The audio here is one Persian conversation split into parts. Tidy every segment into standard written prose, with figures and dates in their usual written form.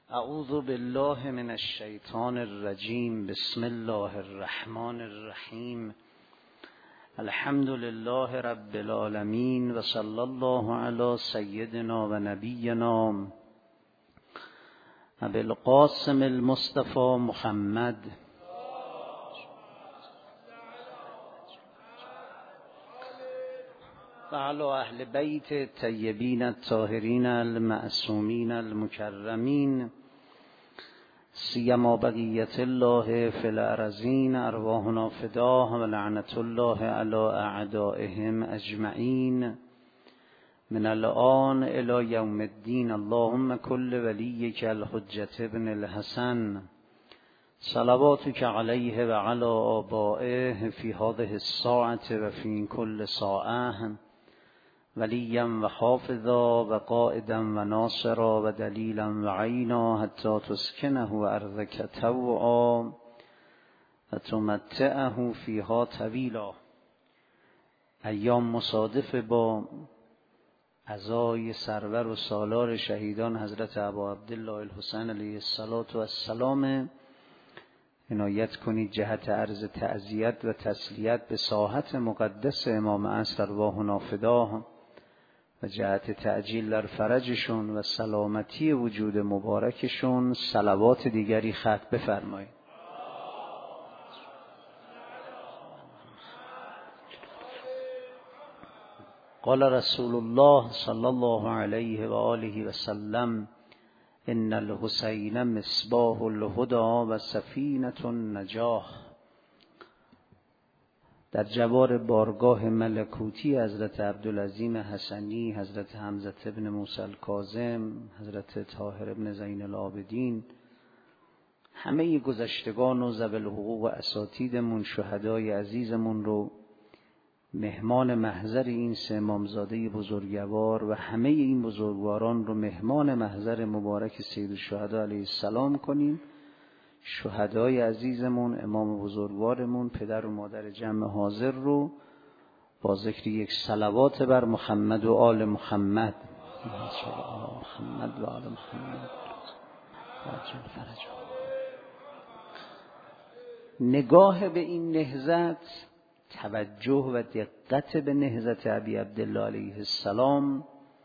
اعوذ بالله من الشیطان الرجیم. بسم الله الرحمن الرحیم. الحمد لله رب العالمین و صلی الله علی سیدنا و نبینا ابی القاسم المصطفى محمد و علی اهل بیت الطیبین الطاهرین المعصومین المکرمین سیما بقیت الله فی الارضین ارواحنا فداه و لعنت الله علی اعدائهم اجمعین من الآن الی یوم الدین. اللهم کل ولیک الحجة ابن الحسن صلواتک علیه و علی آبائه فی هذه الساعة و فی کل ساعة ولیا و حافظا و قائدا و ناصرا و دلیلا و عینا حتی تسکنه ارضک طوعا و تمتعه فیها طویلا. ایام مصادف با عزای سرور و سالار شهیدان حضرت ابا عبدالله الحسین علیه السلام. عنایت کنید جهت عرض تعزیت و تسلیت به ساحت مقدس امام عصر ارواحنا فداه و جهت تعجیل در فرجشون و سلامتی وجود مبارکشون صلوات دیگری ختم بفرمایید. قال رسول الله صلی الله علیه و آله و سلم ان الحسین مصباح الهدى و سفینة النجاح. در جوار بارگاه ملکوتی حضرت عبدالعظیم حسنی، حضرت حمزه ابن موسی الکاظم، حضرت طاهر ابن زین العابدین، همه گذشتگان و ذوی الحقوق و اساتیدمون، شهدای عزیزمون رو مهمان محضر این سه امامزاده بزرگوار و همه این بزرگواران رو مهمان محضر مبارک سید الشهدا علیه السلام کنیم. شهدای عزیزمون، امام بزرگوارمون، پدر و مادر جمع حاضر رو با ذکر یک صلوات بر محمد و آل محمد محمد و آل محمد نگاه به این نهضت، توجه و دقت به نهضت ابی عبدالله علیه السلام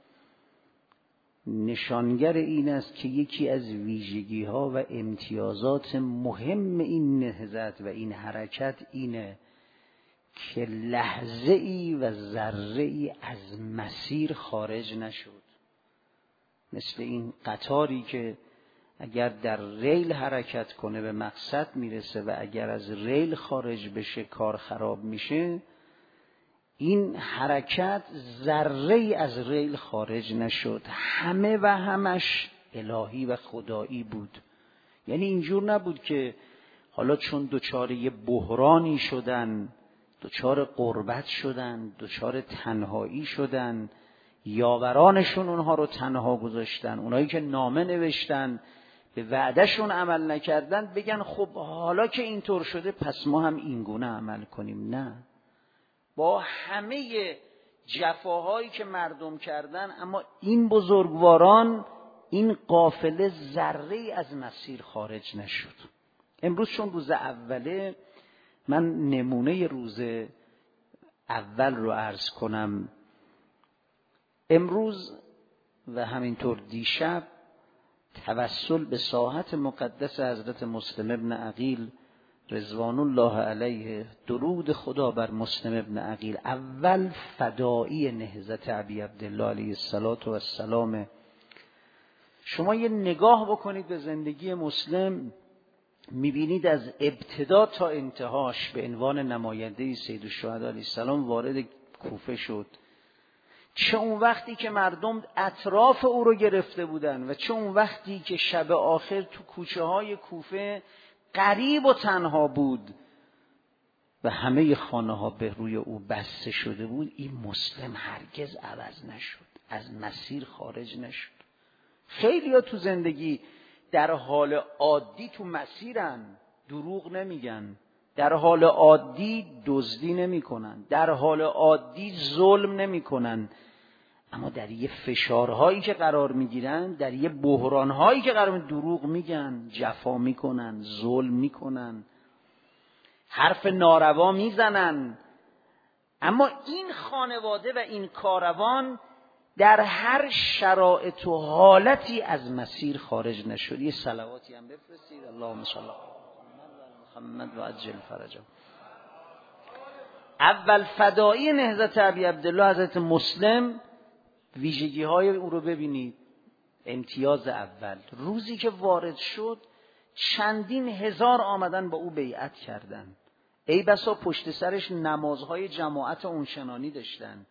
نشانگر این است که یکی از ویژگی ها و امتیازات مهم این نهضت و این حرکت اینه که لحظه ای و ذره ای از مسیر خارج نشد. مثل این قطاری که اگر در ریل حرکت کنه به مقصد میرسه و اگر از ریل خارج بشه کار خراب میشه. این حرکت ذره ای از ریل خارج نشد، همه و همش الهی و خدایی بود. یعنی اینجور نبود که حالا چون دچار یه بحرانی شدن، دچار غربت شدن، دچار تنهایی شدن، یاورانشون اونها رو تنها گذاشتن، اونایی که نامه نوشتن به وعدهشون عمل نکردن، بگن خب حالا که اینطور شده پس ما هم اینگونه عمل کنیم. نه، با همه جفاهایی که مردم کردن، اما این بزرگواران، این قافله ذره‌ای از مسیر خارج نشد. امروز چون روز اوله، من نمونه روز اول رو عرض کنم. امروز و همینطور دیشب توسل به ساحت مقدس حضرت مسلم ابن عقیل رضوان الله علیه، درود خدا بر مسلم ابن عقیل، اول فدایی نهضت ابی عبدالله علیه السلام. شما یه نگاه بکنید به زندگی مسلم، میبینید از ابتدا تا انتهاش به عنوان نماینده سید الشهدا علیه السلام وارد کوفه شد. چه اون وقتی که مردم اطراف او رو گرفته بودن و چه اون وقتی که شب آخر تو کوچه های کوفه غریب و تنها بود و همه خانه ها به روی او بسته شده بود. این مسلم هرگز عوض نشد، از مسیر خارج نشد. خیلی ها تو زندگی در حال عادی تو مسیرن، دروغ نمیگن، در حال عادی دزدی نمی کنن، در حال عادی ظلم نمی کنن، اما در یه فشارهایی که قرار میگیرن، در یه بحرانهایی که قرار دروغ میگن، جفا میکنن، ظلم میکنن، حرف ناروا میزنن. اما این خانواده و این کاروان در هر شرایط و حالتی از مسیر خارج نشد. یه صلواتی هم بفرستید. اللهم صل علی محمد و عجل فرجه. اول فدایی نهضت ابی عبدالله حضرت مسلم، ویژگی های او رو ببینید. امتیاز اول، روزی که وارد شد چندین هزار آمدن با او بیعت کردند. ای بسا پشت سرش نمازهای جماعت اونچنانی داشتن،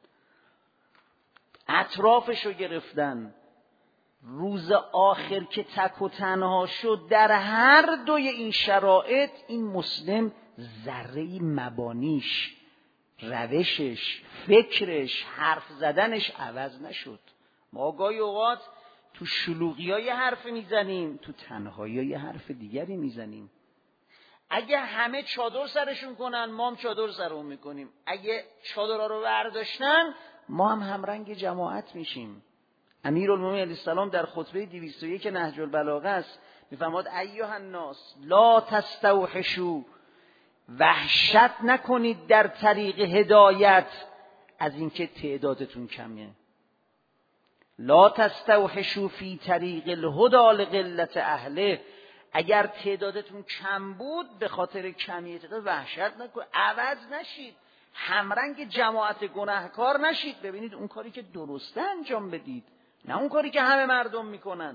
اطرافش رو گرفتن. روز آخر که تک و تنها شد، در هر دوی این شرایط این مسلم ذره‌ای مبانیش، روشش، فکرش، حرف زدنش عوض نشد. ما گاهی اوقات تو شلوغی‌های حرف میزنیم، تو تنهایی حرف دیگری میزنیم. اگه همه چادر سرشون کنن، ما هم چادر سرمون میکنیم. اگه چادرها رو برداشتن، ما هم همرنگ جماعت میشیم. امیرالمومنین علیه السلام در خطبه 201 نهج البلاغه است، میفرماد ایها الناس لا تستوحشوا، وحشت نکنید در طریق هدایت از اینکه تعدادتون کمه. لا تستوحشوا فی طریق الهدى لقلة اهله، اگر تعدادتون کم بود به خاطر کمی تعداد وحشت نکنید، عوض نشید، همرنگ جماعت گناهکار نشید. ببینید اون کاری که درسته انجام بدید، نه اون کاری که همه مردم میکنن.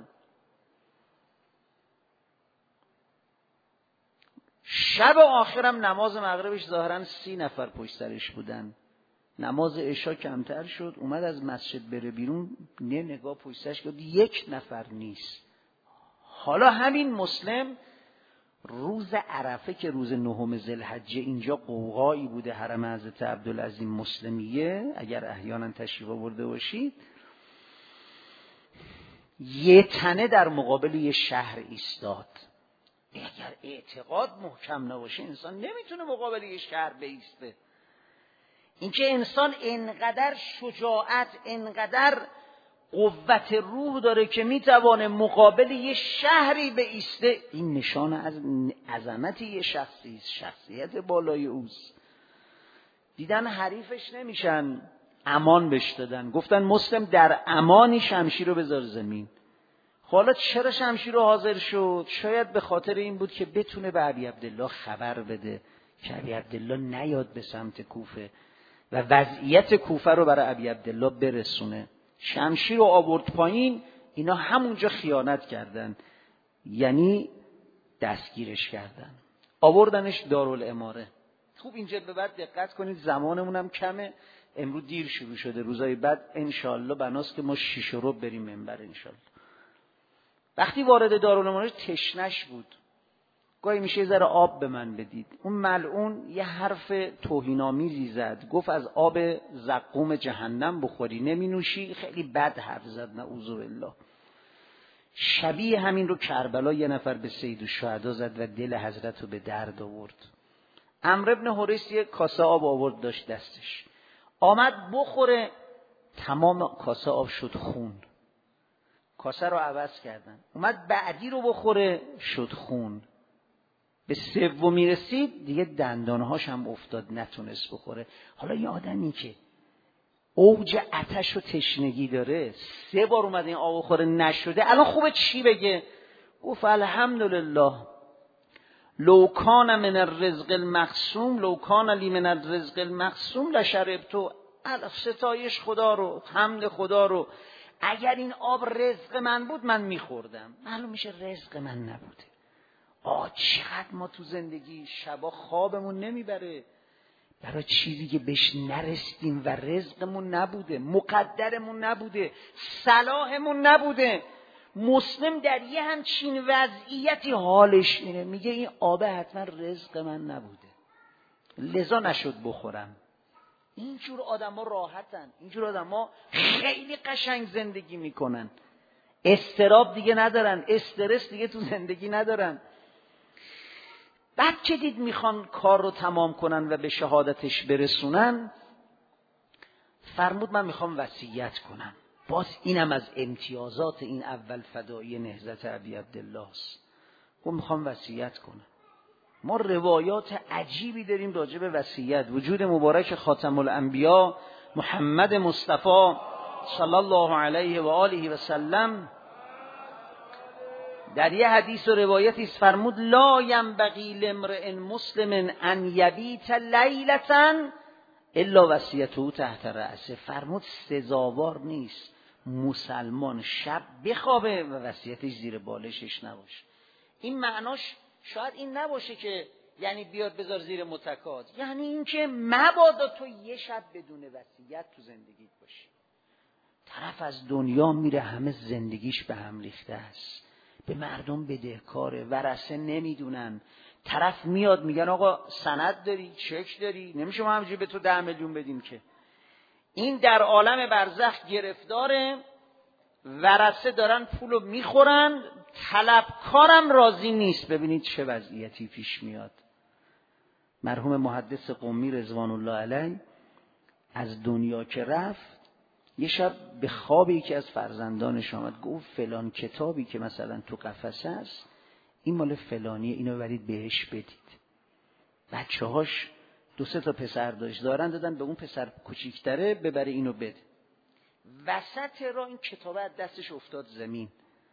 شب آخرم نماز مغربش ظاهرا 30 نفر پشت سرش بودن. نماز عشا کمتر شد، اومد از مسجد بره بیرون، نگاه پشت سرش کرد، 1 نفر نیست. حالا همین مسلم روز عرفه که روز 9 ذوالحجه، اینجا قوقایی بوده حرم حضرت عبدالعظیم مسلمیه، اگر احیانا تشریف آورده باشید، یه تنه در مقابل یه شهر ایستاد. اگر اعتقاد محکم نباشه انسان نمیتونه مقابل یه شهر بیسته. اینکه انسان انقدر شجاعت، انقدر قوت روح داره که میتوانه مقابل یه شهری بیسته، این نشان از عظمت یه شخصی است، شخصیت بالای اوست. دیدن حریفش نمیشن، امان بهش دادن، گفتن مسلم در امانی، شمشیر رو بذار زمین. حالا چرا شمشیر رو حاضر شد؟ شاید به خاطر این بود که بتونه به ابی عبدالله خبر بده که ابی عبدالله نیاد به سمت کوفه و وضعیت کوفه رو برای ابی عبدالله برسونه. شمشیر رو آورد پایین، اینا همونجا خیانت کردن، یعنی دستگیرش کردن، آوردنش دارالاماره. خوب اینجا به بعد دقت کنید، زمانمون هم کمه، امروز دیر شروع شده، روزای بعد انشالله بناست که ما 6 رو بریم منبر انشالله. وقتی وارد دارالاماره تشنش بود، گاهی میشه یه ذره آب به من بدید. اون ملعون یه حرف توهین‌آمیزی زد، گفت از آب زقوم جهنم بخوری نمی نوشی. خیلی بد حرف زد، نعوذ بالله. شبیه همین رو کربلا یه نفر به سید الشهدا زد و دل حضرت رو به درد آورد. عمرو بن حریث یه کاسه آب آورد داشت دستش، آمد بخوره، تمام کاسه آب شد خون. کاسه رو عوض کردن، اومد بعدی رو بخوره، شد خون. به سومی رسید دیگه دندانهاش هم افتاد، نتونست بخوره. حالا یه آدمی که اوج آتش و تشنگی داره 3 بار اومد این آب بخوره نشده، الان خوبه چی بگه؟ گفت الحمدلله لو کان من الرزق المقسوم، لو کان لی من الرزق المقسوم لشربتو. ستایش خدا رو، حمد خدا رو، اگر این آب رزق من بود من میخوردم. معلوم میشه رزق من نبوده. چقدر ما تو زندگی شبا خوابمون نمیبره برای چیزی که بهش نرسیدیم و رزقمون نبوده، مقدرمون نبوده، صلاحمون نبوده. مسلم در یه همچین وضعیتی حالش اینه، میگه این آب حتما رزق من نبوده، لذا نشد بخورم. اینجور آدم ها راحتن، اینجور آدم ها خیلی قشنگ زندگی میکنن، استراب دیگه ندارن، استرس دیگه تو زندگی ندارن. بعد که دید میخوان کار رو تمام کنن و به شهادتش برسونن، فرمود من میخوام وصیت کنم. باز اینم از امتیازات این اول فدایی نهضت ابی عبدالله است. گفت میخوام وصیت کنم. ما روایات عجیبی داریم راجع به وصیت. وجود مبارک خاتم الانبیا محمد مصطفی صلی الله علیه و آله و سلم در یه حدیث و روایتی است فرمود لا ینبغی لامرئ مسلم ان یبیت لیلة الا وصیته تحت رأسه. فرمود سزاوار نیست مسلمان شب بخوابه و وصیتش زیر بالشش نباشه. این معناش شاید این نباشه که یعنی بیاد بذار زیر متکات، یعنی این که مبادا تو یه شب بدون وصیت تو زندگیت باشی. طرف از دنیا میره همه زندگیش به هم ریخته است، به مردم بدهکاره، ورثه نمیدونن. طرف میاد میگن آقا سند داری، چک داری، نمیشه ما همینجوری به تو 10 میلیون بدیم که. این در عالم برزخ گرفتاره، ورثه دارن پولو میخورن، طلبکارم راضی نیست. ببینید چه وضعیتی پیش میاد. مرحوم محدث قمی رضوان الله علیه از دنیا که رفت، یه شب به خواب یکی از فرزندانش آمد، گفت فلان کتابی که مثلا تو قفسه است این مال فلانیه، اینو برید بهش بدید. بچه‌هاش 2-3 تا پسر داشت، دادن به اون پسر کوچیک‌تره ببره اینو بده. وسط راه این کتاب از دستش افتاد زمین،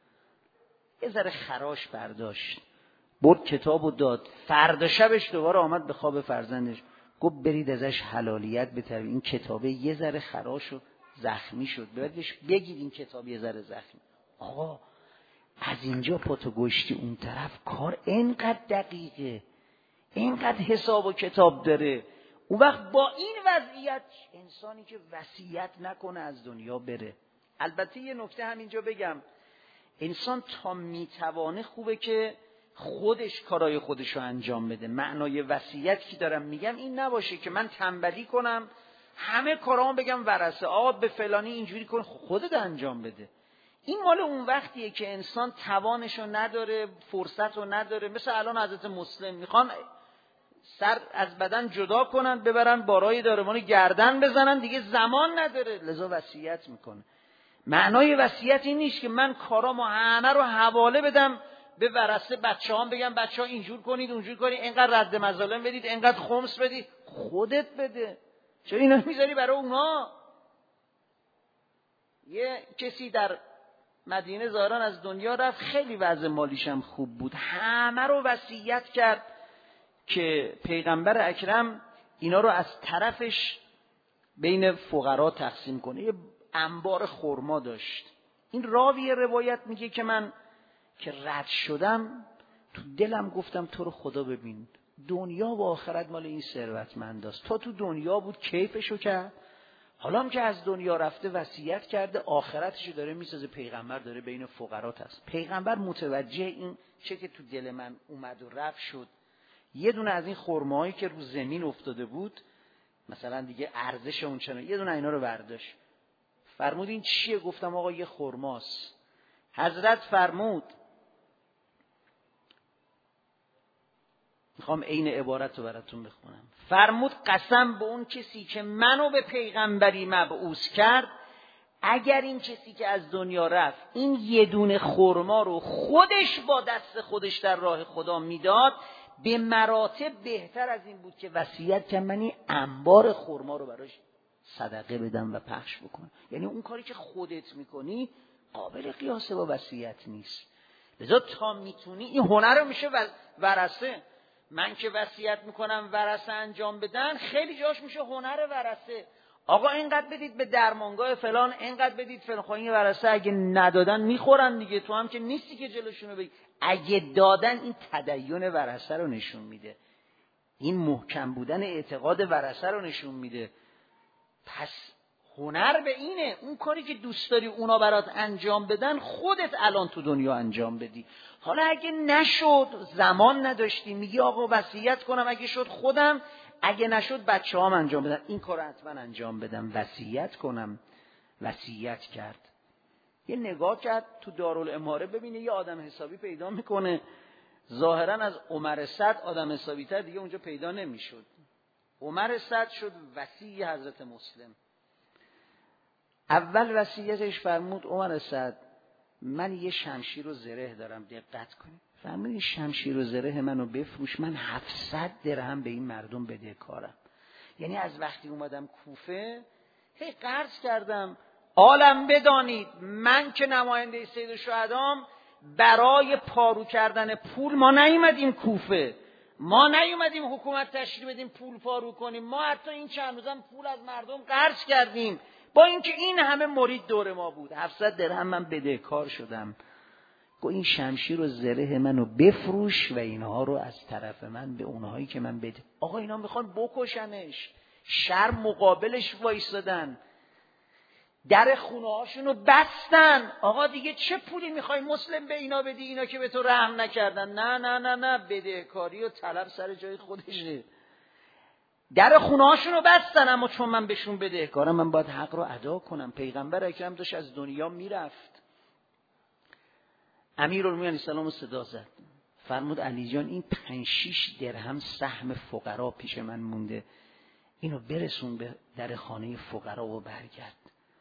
یه ذره خراش برداشت، برد کتابو داد. فردا شبش دوباره آمد به خواب فرزندش، گفت برید ازش حلالیت بطلبید، این کتابه یه ذره خراش و زخمی شد، بهش بگید این کتاب یه ذره زخمی. آقا از اینجا پاتو گشتی اون طرف، کار اینقدر دقیقه، اینقدر حساب و کتاب داره. اون وقت با این وضعیت انسانی که وصیت نکنه از دنیا بره. البته یه نکته همینجا بگم، انسان تا میتوانه خوبه که خودش کارای خودشو انجام بده. معنای وصیت که دارم میگم این نباشه که من تنبلی کنم همه کارامو بگم ورثه آقا به فلانی اینجوری کن، خودت انجام بده. این مال اون وقتیه که انسان توانشو نداره، فرصتو نداره. مثل الان حضرت مسلم میخوان سر از بدن جدا کنن ببرن بارای داروان گردن بزنن، دیگه زمان نداره، لذا وصیت میکنه. معنای وصیت این نیست که من کارامو همه رو حواله بدم به ورثه، بچه‌هام بگم بچه‌ها اینجور کنید اونجور کنید، اینقدر رد مظالم بدید، اینقدر خمس بدید. خودت بده، چرا اینا میذاری برای اونا؟ یه کسی در مدینه ظاهرا از دنیا رفت، خیلی وضع مالیش هم خوب بود، همه رو وصیت کرد که پیغمبر اکرم اینا رو از طرفش بین فقرا تقسیم کنه. یه انبار خرما داشت. این راوی روایت میگه که من که رد شدم تو دلم گفتم تو رو خدا ببین، دنیا و آخرت مال این ثروتمنداست. تا تو دنیا بود کیفشو کرد، حالا هم که از دنیا رفته وصیت کرده، آخرتشو داره میسازه. پیغمبر داره بین فقرا هست. پیغمبر متوجه این چه که تو دل من اومد و رفت شد. یه دونه از این خرماهایی که رو زمین افتاده بود، مثلا دیگه ارزش اون چنان، یه دونه اینا رو برداشت. فرمود این چیه؟ گفتم آقا یه خرماست. حضرت فرمود، میخوام عین عبارت رو براتون بخونم. فرمود قسم به اون کسی که منو به پیغمبری مبعوث کرد، اگر این کسی که از دنیا رفت این یه دونه خرما رو خودش با دست خودش در راه خدا میداد، به مراتب بهتر از این بود که وصیت کنم من این انبار خرما رو براش صدقه بدم و پخش بکنم. یعنی اون کاری که خودت میکنی قابل قیاسه با وصیت نیست. لذا تا میتونی این هنر رو میشه ورثه. من که وصیت میکنم ورثه انجام بدن، خیلی جاش میشه هنر ورثه. آقا اینقدر بدید به درمانگاه فلان، اینقدر بدید فلان. خواهی ورثه اگه ندادن میخورن دیگه، تو هم که نیستی که جلوشونو بگی. اگه دادن این تدین ورثه رو نشون میده، این محکم بودن اعتقاد ورثه رو نشون میده. پس هنر به اینه، اون کاری که دوست داری اونا برات انجام بدن خودت الان تو دنیا انجام بدی. حالا اگه نشد، زمان نداشتی، میگی آقا وصیت کنم، اگه شد خودم، اگه نشد بچه‌هام انجام بدن. این کارو حتما انجام بدم، وصیت کنم. وصیت کرد. یه نگاه کرد تو دارالاماره، ببینه یه آدم حسابی پیدا میکنه. ظاهرا از عمر سعد آدم حسابی تر دیگه اونجا پیدا نمیشد. عمر سعد شد وصی حضرت مسلم. اول وصیتش فرمود عمر اسد من یه شمشیر و زره دارم، دقت کنید. فرمود این شمشیر و زره منو بفروش، من 700 درهم به این مردم بدهکارم. یعنی از وقتی اومدم کوفه هی قرض کردم. عالم بدانید من که نماینده سید الشهدام برای پارو کردن پول ما نیومدیم کوفه، ما نیومدیم حکومت تشریح بدیم پول پارو کنیم، ما حتی این چند روزم پول از مردم قرض کردیم، با اینکه این همه مرید دور ما بود. 700 درهم من بدهکار شدم. گو این شمشیر و زره منو بفروش و اینها رو از طرف من به اونهایی که من بده. آقا اینا میخوان بکشنش، شر مقابلش وایسادن، در خونه هاشونو بستن. آقا دیگه چه پولی میخوای مسلم به اینا بدی، اینا که به تو رحم نکردن؟ نه نه نه نه، بدهکاری و طلب سر جای خودشه. در خونه هاشونو بستن، اما چون من بهشون بدهکارم من باید حق رو ادا کنم. پیغمبر اکرم داشت از دنیا میرفت، امیرالمومنین سلام صدا زد، فرمود علی جان این 5-6 درهم سهم فقرا پیش من مونده، اینو برسون به در خانه فقرا و برگرد.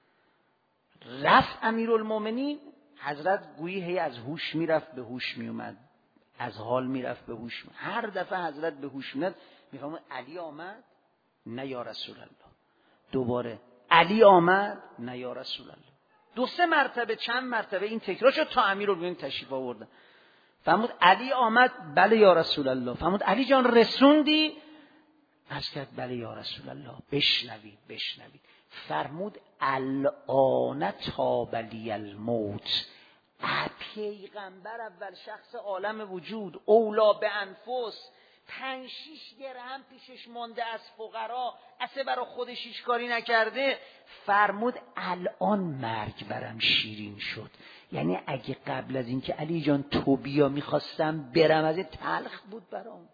رفت امیرالمومنین، حضرت گویی هی از هوش میرفت به هوش میومد، از حال میرفت به هوش. هر دفعه حضرت به هوش میاد میفهمه علی آمد، نه یا رسول الله. دوباره علی آمد، نه یا رسول الله. 2-3 مرتبه، چند مرتبه این تکرار شد تا امیرالمومنین تشریف آوردن. فرمود علی آمد، بله یا رسول الله. فرمود علی جان رسوندی؟ عرض کرد بله یا رسول الله. بشنوید بشنوید. فرمود الآن طاب لی الموت. پیغمبر اول شخص عالم وجود، اولا به انفس، 5-6 درهم پیشش مانده از فقرا، اصلا برای خودش هیچ کاری نکرده. فرمود الان مرگ برم شیرین شد. یعنی اگه قبل از اینکه علی جان تو بیا میخواستم برم، از تلخ بود برام.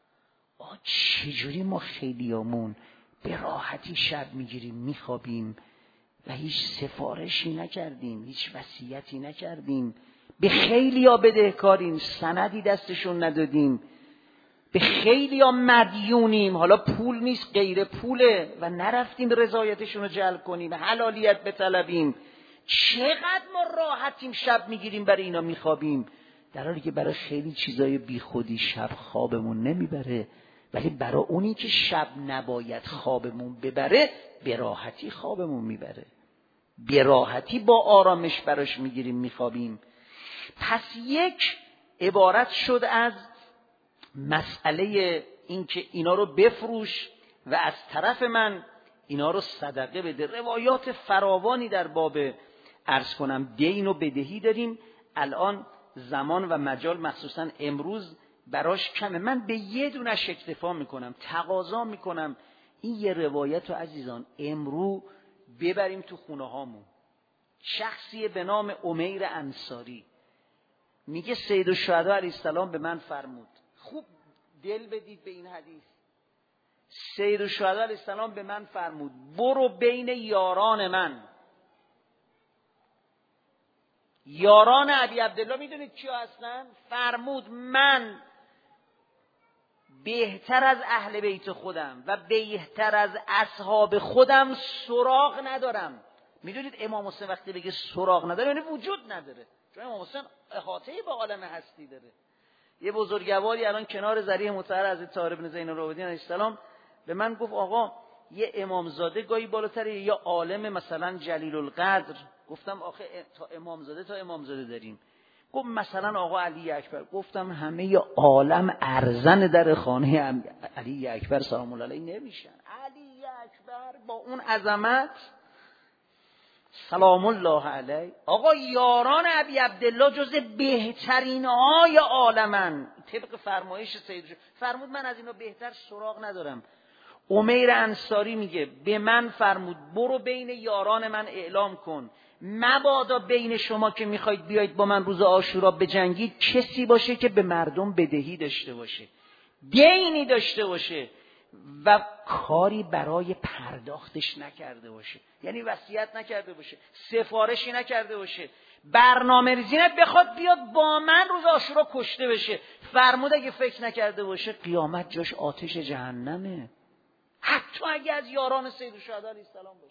چجوری ما خیلیامون به راحتی شب میگیریم میخوابیم و هیچ سفارشی نکردیم، هیچ وصیتی نکردیم، به خیلیا بدهکاریم، سندی دستشون ندادیم، به خیلیا مدیونیم، حالا پول نیست غیر پوله و نرفتیم رضایتشون رو جلب کنیم، حلالیت بطلبیم. چقدر ما راحتیم شب میگیریم برای اینا میخوابیم، در حالی که برای خیلی چیزای بی خودی شب خوابمون نمیبره، ولی برای اونی که شب نباید خوابمون ببره به راحتی خوابمون میبره، به راحتی با آرامش براش میگیریم میخوابیم. پس یک عبارت شد از مسئله این که اینا رو بفروش و از طرف من اینا رو صدقه بده. روایات فراوانی در باب عرض کنم دین و بدهی داریم. الان زمان و مجال مخصوصا امروز براش کمه، من به یه دونش اکتفا میکنم، تقاضا میکنم این یه روایت رو عزیزان امرو ببریم تو خونه هامون. شخصی به نام عمیر انصاری میگه سید الشهدا علیه السلام به من فرمود، خوب دل بدید به این حدیث، سید الشهدا علیه السلام به من فرمود برو بین یاران من. یاران ابی عبدالله میدونید کیا هستن؟ فرمود من بهتر از اهل بیت خودم و بهتر از اصحاب خودم سراغ ندارم. میدونید امام حسین وقتی بگه سراغ نداره یعنی وجود نداره، چون امام حسین احاطه با عالم هستی داره. یه بزرگواری الان کنار ذریح مطهر حضرت طاهر بن زین العابدین علیه السلام به من گفت آقا یه امامزاده گاهی بالاتره یا عالم مثلا جلیل القدر. گفتم آخه تا امامزاده داریم. گفت مثلا آقا علی اکبر. گفتم همه عالم ارزن در خانه علی اکبر سلام الله علیه نمیشن. علی اکبر با اون عظمت سلام الله علیه. آقا یاران ابی عبدالله جز بهترین های عالمن، طبق فرمایش سید فرمود من از اینا بهتر سراغ ندارم. عمیر انصاری میگه به من فرمود برو بین یاران من اعلام کن مبادا بین شما که میخواید بیاید با من روز عاشورا بجنگید کسی باشه که به مردم بدهی داشته باشه، دینی داشته باشه و کاری برای پرداختش نکرده باشه، یعنی وصیت نکرده باشه، سفارشی نکرده باشه، برنامه ریزی بخواد بیاد با من روز عاشورا کشته بشه. فرمود اگه فکر نکرده باشه قیامت جاش آتش جهنمه، حتی اگه از یاران سید الشهدا علیه السلام باشه.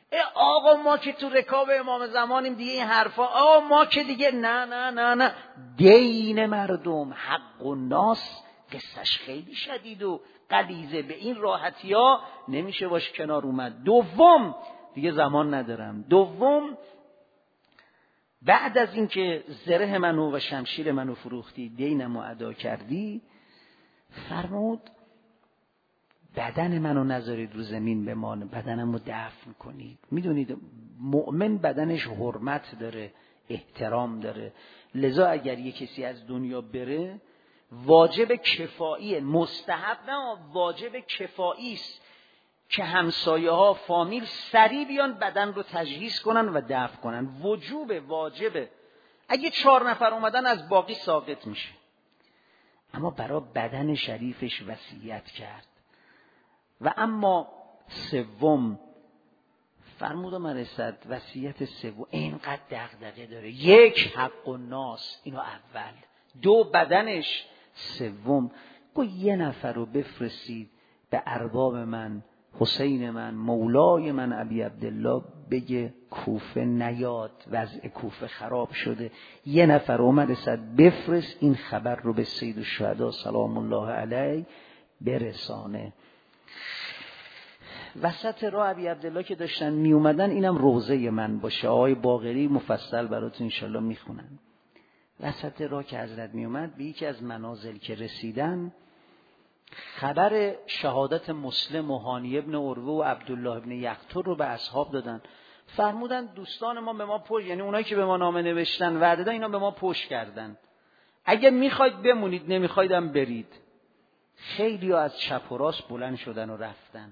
آقا ما که تو رکاب امام زمانیم دیگه این حرفا، آقا ما که دیگه نه نه نه نه. دین مردم، حق و ناس قصهش خیلی شدید و غلیظه، به این راحتی ها نمیشه باش کنار اومد. دوم، دیگه زمان ندارم، دوم بعد از اینکه زره منو و شمشیر منو فروختی، دینمو ادا کردی، فرمود بدن منو نذارید رو زمین بمانه، بدنمو دفن کنید. میدونید مؤمن بدنش حرمت داره، احترام داره، لذا اگر یه کسی از دنیا بره واجب کفاییه، مستحب نه، واجب کفایی است که همسایه ها، فامیل سریع بیان بدن رو تجهیز کنن و دفن کنن. واجبه. اگه 4 نفر اومدن از باقی ساقط میشه. اما برای بدن شریفش وصیت کرد. و اما سوم، فرمود و مرسد وصیت سوم اینقدر دغدغه داره. 1 حق الناس، اینو اول. 2 بدنش. سوم گفت 1 نفر رو بفرستید به ارباب من، حسین من، مولای من ابی عبدالله، بگه کوفه نیاد، وضع کوفه خراب شده. 1 نفر عمر صد بفرست این خبر رو به سید الشهدا سلام الله علیه برسانه. وسط راه ابی عبدالله که داشتن می اومدن، اینم روضه من باشه، آقای باقری مفصل براتون انشالله میخونن. وسط راه که حضرت می اومد، به یکی از منازل که رسیدن، خبر شهادت مسلم و هانی ابن عروه و عبدالله ابن یقطر رو به اصحاب دادن. فرمودن دوستان ما به ما پشت، یعنی اونایی که به ما نامه نوشتن وعده دادن، اینا به ما پشت کردن، اگه میخواید بمونید، نمیخوایدم برید. خیلی ها از چپ و راست بلند شدن و رفتن.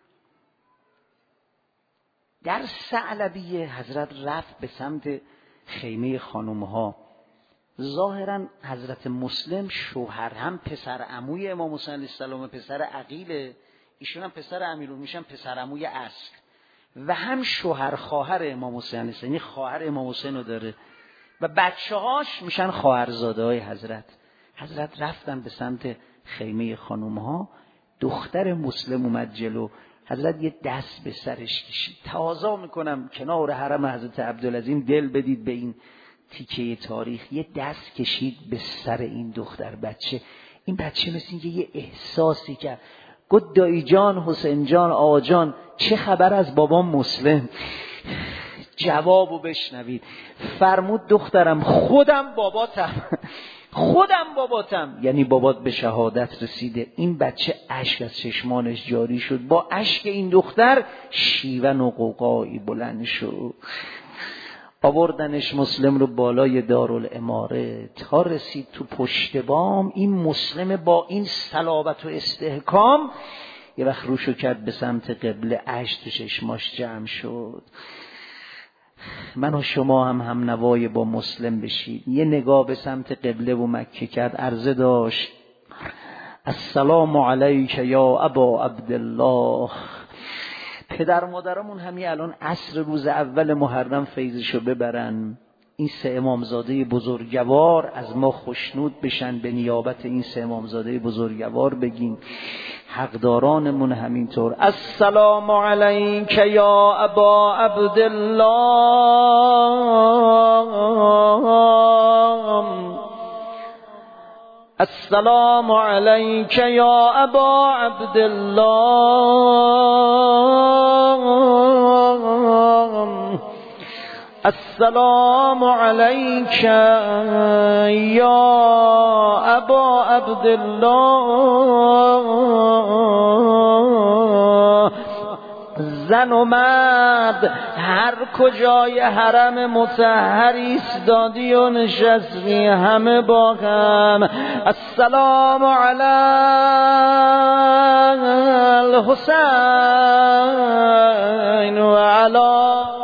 در ثعلبیه حضرت رفت به سمت خیمه خانومها. ظاهرا حضرت مسلم شوهر، هم پسر عموی امام حسین علیه السلام، پسر عقیل ایشون، هم پسر امیرالمومنین میشن، پسر عموی اصل، و هم شوهر خواهر امام حسین علیه السلام، یعنی خواهر امام حسین رو داره و بچه‌هاش میشن خواهرزاده‌های حضرت. حضرت رفتن به سمت خیمه خانومها. دختر مسلم اومد جلو. حضرت یه دست به سرش کشید. تواضع میکنم کنار حرم حضرت عبدالعظیم دل بدید به این تیکه تاریخ. یه دست کشید به سر این دختر بچه. این بچه مثل اینکه یه احساسی کرد. گفت دایی جان، حسین جان، آقا جان، چه خبر از بابام مسلم؟ جوابو بشنوید. فرمود دخترم خودم باباتم، یعنی بابات به شهادت رسیده. این بچه اشک از چشمانش جاری شد. با اشک این دختر شیون و قوقایی بلند شد. آوردنش مسلم رو بالای دارالاماره تا رسید تو پشت بام. این مسلم با این صلابت و استحکام یه وقت روشو کرد به سمت قبله، اشک تو چشماش جمع شد. من و شما هم نوای با مسلم بشید. یه نگاه به سمت قبله و مکه کرد، عرضه داشت السلام علیک یا ابا عبدالله. پدر مادرمون همین الان عصر روز اول محرم فیضشو ببرن، این 3 امامزاده بزرگوار از ما خوشنود بشن، به نیابت این 3 امامزاده بزرگوار بگیم. حقدارانمون همینطور. السلام علیک یا ابا عبدالله، السلام علیک یا ابا عبدالله، السلام علیک یا ابا عبدالله. زن و مرد هر کجای حرم مطهر ایستادی و نشستی، همه با هم السلام علی الحسین و علی